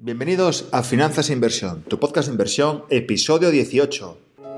Bienvenidos a Finanzas e Inversión, tu podcast de inversión, episodio 18.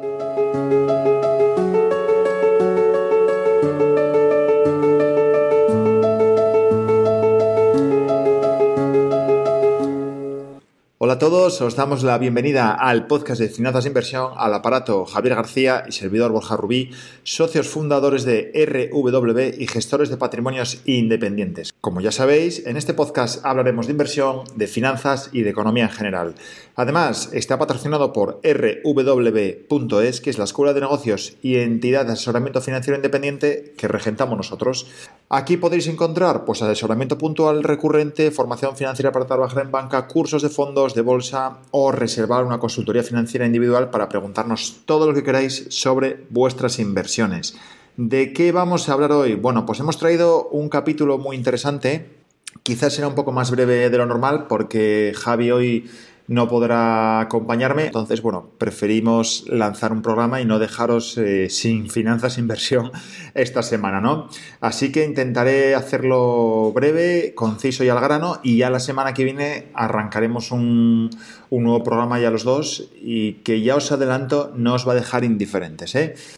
Hola a todos, os damos la bienvenida al podcast de Finanzas e Inversión, al aparato Javier García y servidor Borja Rubí, socios fundadores de RW y gestores de patrimonios independientes. Como ya sabéis, en este podcast hablaremos de inversión, de finanzas y de economía en general. Además, está patrocinado por rw.es, que es la escuela de negocios y entidad de asesoramiento financiero independiente que regentamos nosotros. Aquí podéis encontrar asesoramiento puntual, recurrente, formación financiera para trabajar en banca, cursos de fondos, de bolsa o reservar una consultoría financiera individual para preguntarnos todo lo que queráis sobre vuestras inversiones. ¿De qué vamos a hablar hoy? Bueno, pues hemos traído un capítulo muy interesante. Quizás será un poco más breve de lo normal porque Javi hoy no podrá acompañarme. Entonces, preferimos lanzar un programa y no dejaros sin finanzas e inversión esta semana, ¿no? Así que intentaré hacerlo breve, conciso y al grano, y ya la semana que viene arrancaremos un nuevo programa ya los dos y que ya os adelanto no os va a dejar indiferentes,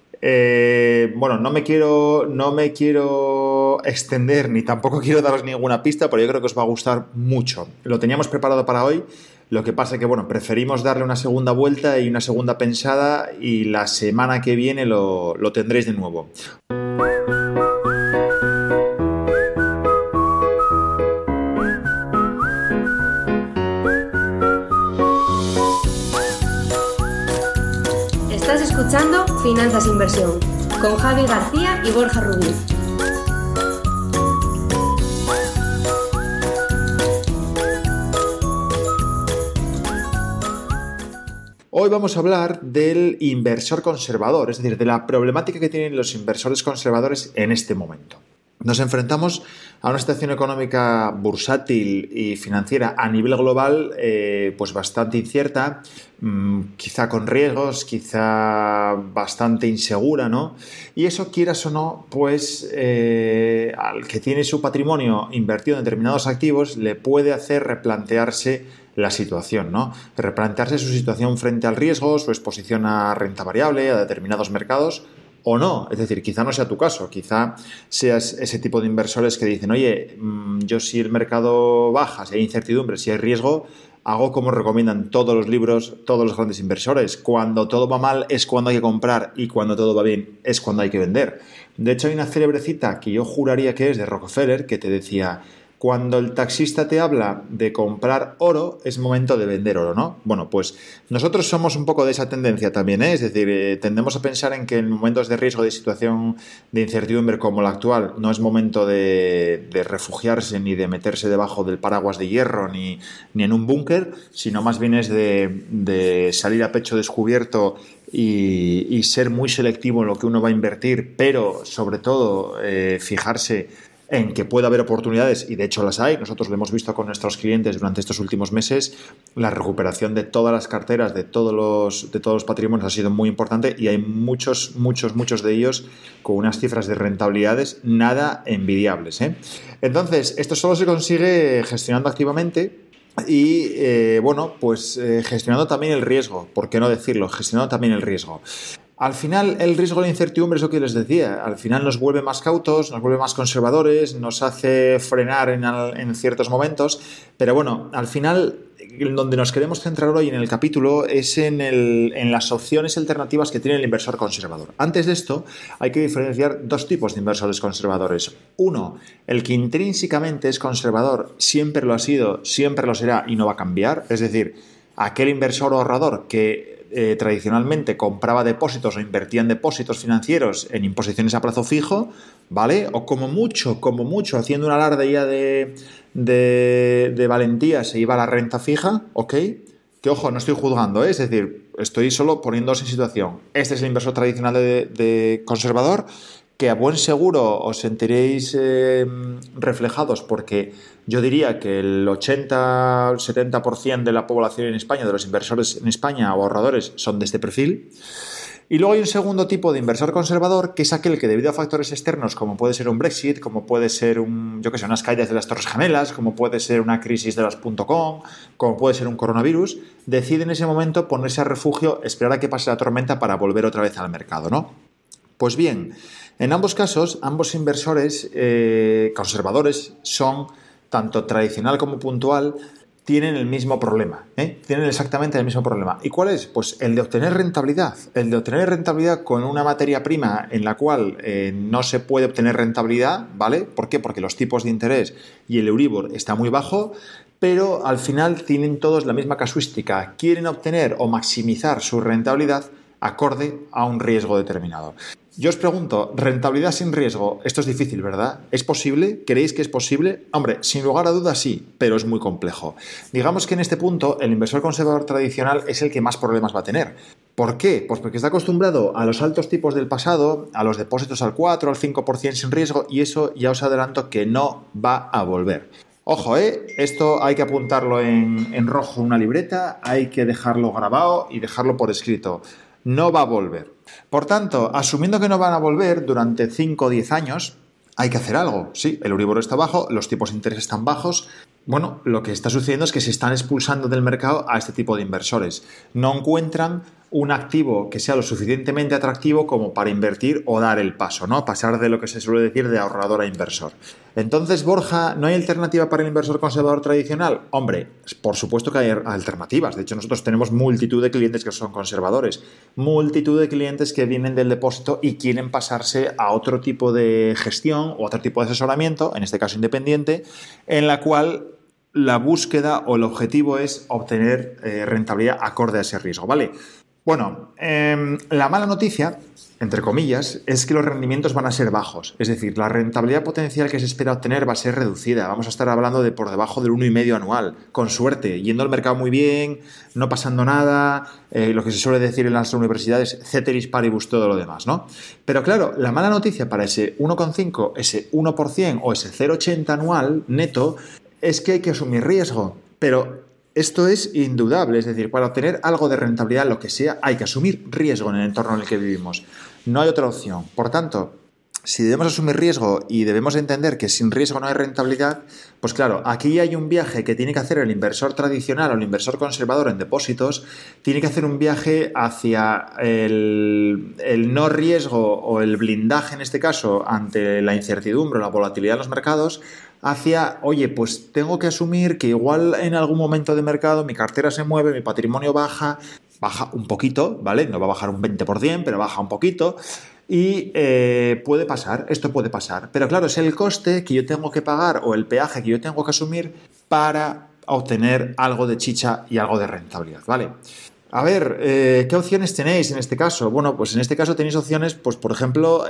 no me quiero extender ni tampoco quiero daros ninguna pista, pero yo creo que os va a gustar mucho. Lo teníamos preparado para hoy. Lo que pasa es que, preferimos darle una segunda vuelta y una segunda pensada y la semana que viene lo tendréis de nuevo. Estás escuchando Finanzas e Inversión con Javi García y Borja Rubí. Hoy vamos a hablar del inversor conservador, es decir, de la problemática que tienen los inversores conservadores en este momento. Nos enfrentamos a una situación económica bursátil y financiera a nivel global bastante incierta, quizá con riesgos, quizá bastante insegura, ¿no? Y eso, quieras o no, al que tiene su patrimonio invertido en determinados activos le puede hacer replantearse la situación, ¿no? Replantearse su situación frente al riesgo, su exposición a renta variable, a determinados mercados, o no. Es decir, quizá no sea tu caso, quizá seas ese tipo de inversores que dicen, oye, yo si el mercado baja, si hay incertidumbre, si hay riesgo, hago como recomiendan todos los libros, todos los grandes inversores. Cuando todo va mal es cuando hay que comprar y cuando todo va bien es cuando hay que vender. De hecho, hay una célebre cita que yo juraría que es de Rockefeller que te decía: cuando el taxista te habla de comprar oro, es momento de vender oro, ¿no? Bueno, pues nosotros somos un poco de esa tendencia también, ¿eh? Es decir, tendemos a pensar en que en momentos de riesgo, de situación de incertidumbre como la actual, no es momento de refugiarse ni de meterse debajo del paraguas de hierro ni en un búnker, sino más bien es de salir a pecho descubierto y ser muy selectivo en lo que uno va a invertir, pero sobre todo fijarse en que puede haber oportunidades, y de hecho las hay. Nosotros lo hemos visto con nuestros clientes durante estos últimos meses. La recuperación de todas las carteras, de todos los patrimonios ha sido muy importante y hay muchos de ellos con unas cifras de rentabilidades nada envidiables, Entonces, esto solo se consigue gestionando activamente y, gestionando también el riesgo. ¿Por qué no decirlo? Gestionando también el riesgo. Al final, el riesgo de la incertidumbre es lo que les decía. Al final nos vuelve más cautos, nos vuelve más conservadores, nos hace frenar en ciertos momentos. Pero al final, donde nos queremos centrar hoy en el capítulo es en las opciones alternativas que tiene el inversor conservador. Antes de esto, hay que diferenciar dos tipos de inversores conservadores. Uno, el que intrínsecamente es conservador, siempre lo ha sido, siempre lo será y no va a cambiar. Es decir, aquel inversor ahorrador que tradicionalmente compraba depósitos o invertía en depósitos financieros en imposiciones a plazo fijo, ¿vale? O como mucho, haciendo un alarde ya de valentía, se iba a la renta fija, ¿ok? Que ojo, no estoy juzgando, es decir, estoy solo poniéndose en situación. Este es el inversor tradicional de conservador que a buen seguro os sentiréis reflejados, porque yo diría que el 80-70% de la población en España, de los inversores en España o ahorradores, son de este perfil. Y luego hay un segundo tipo de inversor conservador, que es aquel que debido a factores externos, como puede ser un Brexit, como puede ser unas caídas de las Torres Gemelas, como puede ser una crisis de las .com, como puede ser un coronavirus, decide en ese momento ponerse a refugio, esperar a que pase la tormenta para volver otra vez al mercado, ¿no? Pues bien, en ambos casos, ambos inversores conservadores son, tanto tradicional como puntual, tienen el mismo problema, tienen exactamente el mismo problema. ¿Y cuál es? Pues el de obtener rentabilidad. El de obtener rentabilidad con una materia prima en la cual no se puede obtener rentabilidad, ¿vale? ¿Por qué? Porque los tipos de interés y el Euribor está muy bajo, pero al final tienen todos la misma casuística. Quieren obtener o maximizar su rentabilidad acorde a un riesgo determinado. Yo os pregunto, ¿rentabilidad sin riesgo? Esto es difícil, ¿verdad? ¿Es posible? ¿Creéis que es posible? Hombre, sin lugar a dudas sí, pero es muy complejo. Digamos que en este punto el inversor conservador tradicional es el que más problemas va a tener. ¿Por qué? Pues porque está acostumbrado a los altos tipos del pasado, a los depósitos al 4, al 5% sin riesgo, y eso ya os adelanto que no va a volver. Ojo, esto hay que apuntarlo en rojo en una libreta, hay que dejarlo grabado y dejarlo por escrito. No va a volver. Por tanto, asumiendo que no van a volver durante 5 o 10 años, hay que hacer algo. Sí, el Euribor está bajo, los tipos de interés están bajos. Bueno, lo que está sucediendo es que se están expulsando del mercado a este tipo de inversores. No encuentran un activo que sea lo suficientemente atractivo como para invertir o dar el paso, ¿no? Pasar de lo que se suele decir de ahorrador a inversor. Entonces, Borja, ¿no hay alternativa para el inversor conservador tradicional? Hombre, por supuesto que hay alternativas. De hecho, nosotros tenemos multitud de clientes que son conservadores, multitud de clientes que vienen del depósito y quieren pasarse a otro tipo de gestión o otro tipo de asesoramiento, en este caso independiente, en la cual la búsqueda o el objetivo es obtener rentabilidad acorde a ese riesgo, ¿vale? Bueno, la mala noticia, entre comillas, es que los rendimientos van a ser bajos. Es decir, la rentabilidad potencial que se espera obtener va a ser reducida. Vamos a estar hablando de por debajo del 1,5 anual, con suerte, yendo al mercado muy bien, no pasando nada, lo que se suele decir en las universidades, ceteris paribus, todo lo demás, ¿no? Pero claro, la mala noticia para ese 1,5, ese 1% o ese 0,80 anual neto es que hay que asumir riesgo. Pero esto es indudable, es decir, para obtener algo de rentabilidad, lo que sea, hay que asumir riesgo en el entorno en el que vivimos. No hay otra opción. Por tanto, si debemos asumir riesgo y debemos entender que sin riesgo no hay rentabilidad, pues claro, aquí hay un viaje que tiene que hacer el inversor tradicional o el inversor conservador en depósitos, tiene que hacer un viaje hacia el no riesgo o el blindaje, en este caso, ante la incertidumbre o la volatilidad en los mercados, hacia, oye, pues tengo que asumir que igual en algún momento de mercado mi cartera se mueve, mi patrimonio baja un poquito, ¿vale? No va a bajar un 20%, pero baja un poquito. Y puede pasar, esto puede pasar. Pero claro, es el coste que yo tengo que pagar o el peaje que yo tengo que asumir para obtener algo de chicha y algo de rentabilidad, ¿vale? A ver, ¿qué opciones tenéis en este caso? Bueno, pues en este caso tenéis opciones, pues por ejemplo,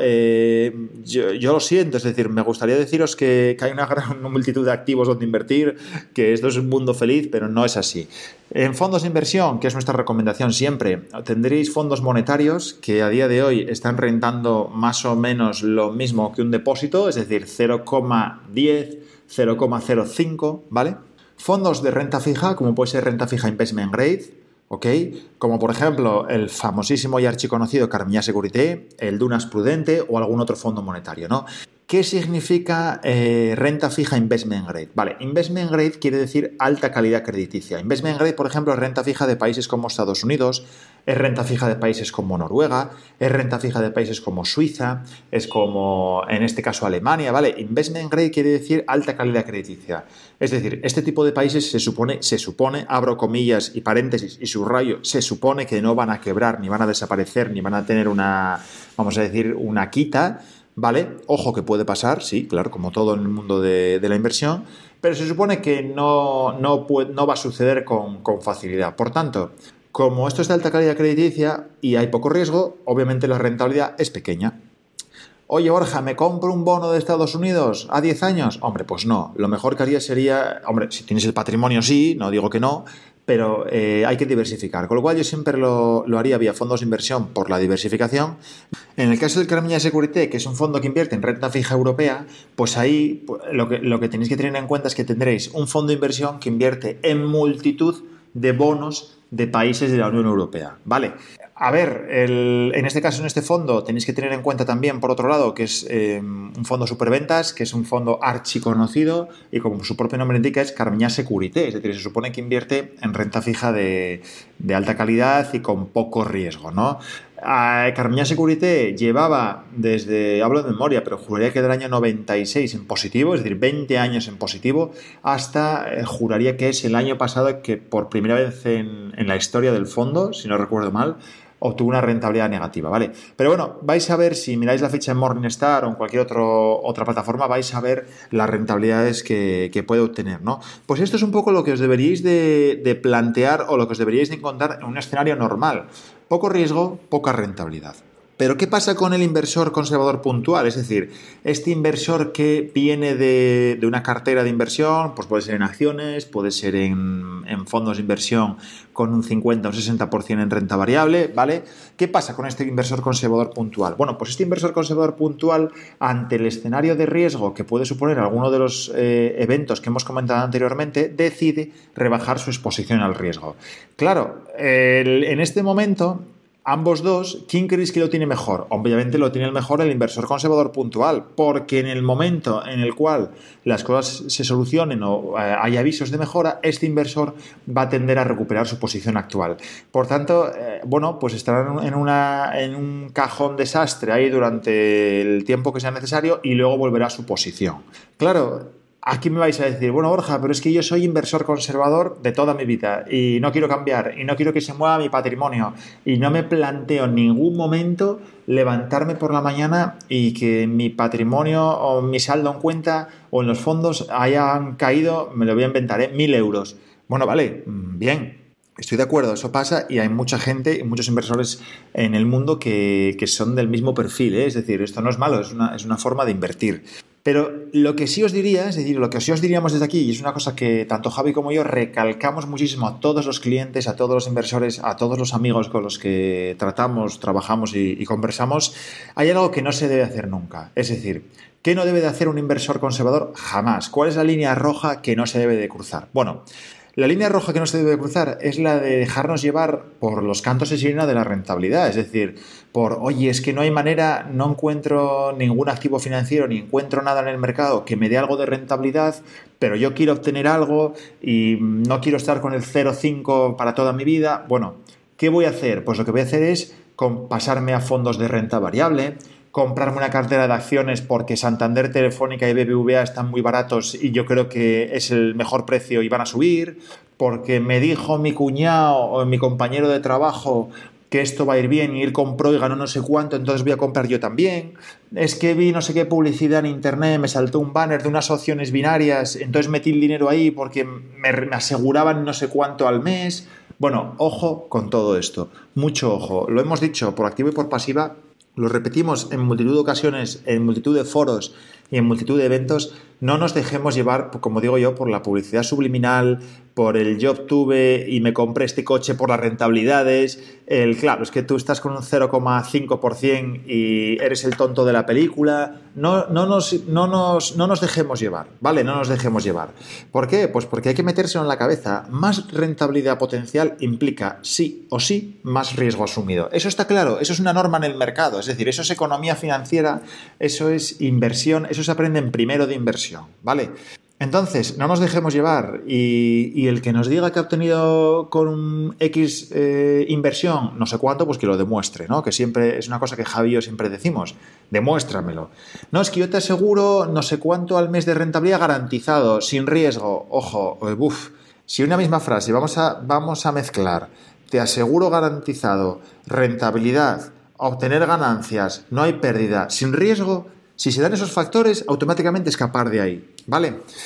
yo lo siento, es decir, me gustaría deciros que hay una gran multitud de activos donde invertir, que esto es un mundo feliz, pero no es así. En fondos de inversión, que es nuestra recomendación siempre, tendréis fondos monetarios que a día de hoy están rentando más o menos lo mismo que un depósito, es decir, 0,10, 0,05, ¿vale? Fondos de renta fija, como puede ser renta fija investment grade, ¿ok? Como por ejemplo el famosísimo y archiconocido Carmignac Securité, el Dunas Prudente o algún otro fondo monetario, ¿no? ¿Qué significa renta fija investment grade? Vale, investment grade quiere decir alta calidad crediticia. Investment grade, por ejemplo, es renta fija de países como Estados Unidos, es renta fija de países como Noruega, es renta fija de países como Suiza, es como, en este caso, Alemania, ¿vale? Investment grade quiere decir alta calidad crediticia. Es decir, este tipo de países se supone, abro comillas y paréntesis y subrayo, se supone que no van a quebrar, ni van a desaparecer, ni van a tener una, vamos a decir, una quita, ¿vale? Ojo que puede pasar, sí, claro, como todo en el mundo de la inversión, pero se supone que no va a suceder con facilidad. Por tanto, como esto es de alta calidad crediticia y hay poco riesgo, obviamente la rentabilidad es pequeña. Oye, Borja, ¿me compro un bono de Estados Unidos a 10 años? Hombre, pues no. Lo mejor que haría sería, hombre, si tienes el patrimonio sí, no digo que no, pero hay que diversificar. Con lo cual yo siempre lo haría vía fondos de inversión por la diversificación. En el caso del Carmignac Securité, que es un fondo que invierte en renta fija europea, pues ahí lo que tenéis que tener en cuenta es que tendréis un fondo de inversión que invierte en multitud de bonos de países de la Unión Europea, ¿vale? A ver, en este caso, en este fondo, tenéis que tener en cuenta también, por otro lado, que es un fondo superventas, que es un fondo archiconocido y, como su propio nombre indica, es Carmignac Securité, es decir, se supone que invierte en renta fija de alta calidad y con poco riesgo, ¿no? Carmignac Securité llevaba hablo de memoria, pero juraría que del año 96 en positivo, es decir, 20 años en positivo, hasta juraría que es el año pasado que por primera vez en la historia del fondo, si no recuerdo mal, obtuvo una rentabilidad negativa, ¿vale? Pero bueno, vais a ver, si miráis la ficha en Morningstar o en cualquier otra plataforma, vais a ver las rentabilidades que puede obtener, ¿no? Pues esto es un poco lo que os deberíais de plantear o lo que os deberíais de encontrar en un escenario normal. Poco riesgo, poca rentabilidad. Pero ¿qué pasa con el inversor conservador puntual? Es decir, este inversor que viene de una cartera de inversión, pues puede ser en acciones, puede ser en fondos de inversión con un 50 o un 60% en renta variable, ¿vale? ¿Qué pasa con este inversor conservador puntual? Bueno, pues este inversor conservador puntual, ante el escenario de riesgo que puede suponer alguno de los eventos que hemos comentado anteriormente, decide rebajar su exposición al riesgo. Claro, en este momento, ambos dos, ¿quién creéis que lo tiene mejor? Obviamente lo tiene el mejor el inversor conservador puntual, porque en el momento en el cual las cosas se solucionen o hay avisos de mejora, este inversor va a tender a recuperar su posición actual. Por tanto, pues estará en un cajón desastre ahí durante el tiempo que sea necesario y luego volverá a su posición. Claro, aquí me vais a decir, bueno, Borja, pero es que yo soy inversor conservador de toda mi vida y no quiero cambiar y no quiero que se mueva mi patrimonio y no me planteo en ningún momento levantarme por la mañana y que mi patrimonio o mi saldo en cuenta o en los fondos hayan caído, me lo voy a inventar, 1.000 euros. Bueno, vale, bien. Estoy de acuerdo, eso pasa y hay mucha gente y muchos inversores en el mundo que son del mismo perfil, ¿eh? Es decir, esto no es malo, es una forma de invertir. Pero lo que sí os diría, es decir, lo que sí os diríamos desde aquí, y es una cosa que tanto Javi como yo recalcamos muchísimo a todos los clientes, a todos los inversores, a todos los amigos con los que tratamos, trabajamos y conversamos, hay algo que no se debe hacer nunca. Es decir, ¿qué no debe de hacer un inversor conservador? Jamás. ¿Cuál es la línea roja que no se debe de cruzar? Bueno, la línea roja que no se debe cruzar es la de dejarnos llevar por los cantos de sirena de la rentabilidad, es decir, oye, es que no hay manera, no encuentro ningún activo financiero ni encuentro nada en el mercado que me dé algo de rentabilidad, pero yo quiero obtener algo y no quiero estar con el 0,5 para toda mi vida. Bueno, ¿qué voy a hacer? Pues lo que voy a hacer es pasarme a fondos de renta variable, comprarme una cartera de acciones porque Santander, Telefónica y BBVA están muy baratos y yo creo que es el mejor precio y van a subir, porque me dijo mi cuñado o mi compañero de trabajo que esto va a ir bien y él compró y ganó no sé cuánto, entonces voy a comprar yo también. Es que vi no sé qué publicidad en internet, me saltó un banner de unas opciones binarias, entonces metí el dinero ahí porque me aseguraban no sé cuánto al mes. Bueno, ojo con todo esto, mucho ojo. Lo hemos dicho por activa y por pasiva, lo repetimos en multitud de ocasiones, en multitud de foros y en multitud de eventos. No nos dejemos llevar, como digo yo, por la publicidad subliminal, por el yo obtuve y me compré este coche por las rentabilidades. Claro, es que tú estás con un 0,5% y eres el tonto de la película. No nos dejemos llevar, ¿vale? No nos dejemos llevar. ¿Por qué? Pues porque hay que metérselo en la cabeza. Más rentabilidad potencial implica, sí o sí, más riesgo asumido. Eso está claro, eso es una norma en el mercado. Es decir, eso es economía financiera, eso es inversión, eso se aprende en primero de inversión, ¿vale? Entonces, no nos dejemos llevar y el que nos diga que ha obtenido con un X inversión no sé cuánto, pues que lo demuestre, ¿no? Que siempre es una cosa que Javi y yo siempre decimos, demuéstramelo. No, es que yo te aseguro no sé cuánto al mes de rentabilidad garantizado, sin riesgo. Ojo, si una misma frase vamos a mezclar, te aseguro garantizado, rentabilidad, obtener ganancias, no hay pérdida, sin riesgo. Si se dan esos factores, automáticamente escapar de ahí, ¿vale?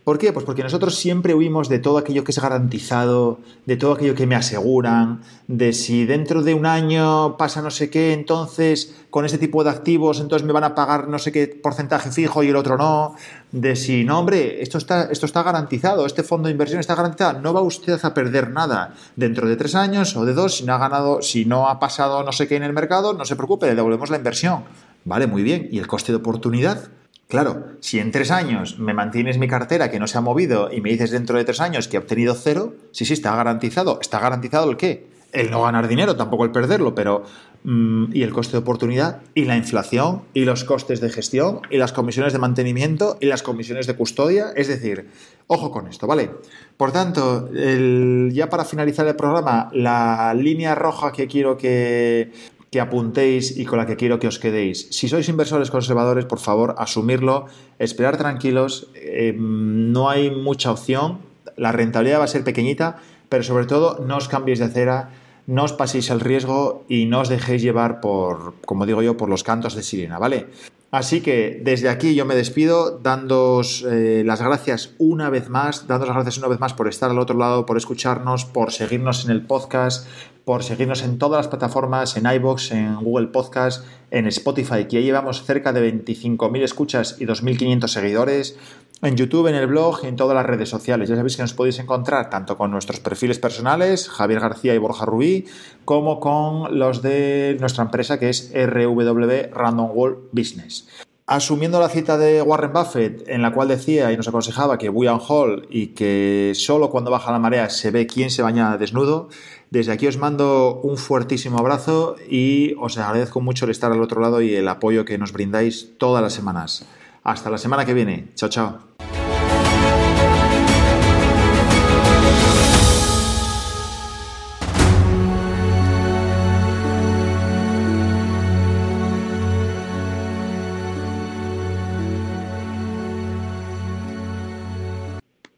¿Por qué? Pues porque nosotros siempre huimos de todo aquello que es garantizado, de todo aquello que me aseguran, de si dentro de un año pasa no sé qué, entonces con este tipo de activos entonces me van a pagar no sé qué porcentaje fijo y el otro no, de si no, hombre, esto está garantizado, este fondo de inversión está garantizado, no va usted a perder nada dentro de 3 años o de 2, si no ha pasado no sé qué en el mercado, no se preocupe, le devolvemos la inversión. Vale, muy bien. ¿Y el coste de oportunidad? Claro, si en 3 años me mantienes mi cartera que no se ha movido y me dices dentro de 3 años que he obtenido 0, sí, está garantizado. ¿Está garantizado el qué? El no ganar dinero, tampoco el perderlo, pero y el coste de oportunidad y la inflación y los costes de gestión y las comisiones de mantenimiento y las comisiones de custodia. Es decir, ojo con esto, ¿vale? Por tanto, ya para finalizar el programa, la línea roja que quiero que apuntéis y con la que quiero que os quedéis. Si sois inversores conservadores, por favor, asumirlo, esperar tranquilos, no hay mucha opción, la rentabilidad va a ser pequeñita, pero sobre todo no os cambiéis de acera, no os paséis el riesgo y no os dejéis llevar por, como digo yo, por los cantos de sirena, ¿vale? Así que desde aquí yo me despido dándoos las gracias una vez más por estar al otro lado, por escucharnos, por seguirnos en el podcast, por seguirnos en todas las plataformas, en iVoox, en Google Podcast, en Spotify, que ya llevamos cerca de 25.000 escuchas y 2.500 seguidores, en YouTube, en el blog y en todas las redes sociales. Ya sabéis que nos podéis encontrar tanto con nuestros perfiles personales, Javier García y Borja Rubí, como con los de nuestra empresa que es RW Random World Business. Asumiendo la cita de Warren Buffett, en la cual decía y nos aconsejaba que buy and hold y que solo cuando baja la marea se ve quién se baña desnudo, desde aquí os mando un fuertísimo abrazo y os agradezco mucho el estar al otro lado y el apoyo que nos brindáis todas las semanas. Hasta la semana que viene. Chao, chao.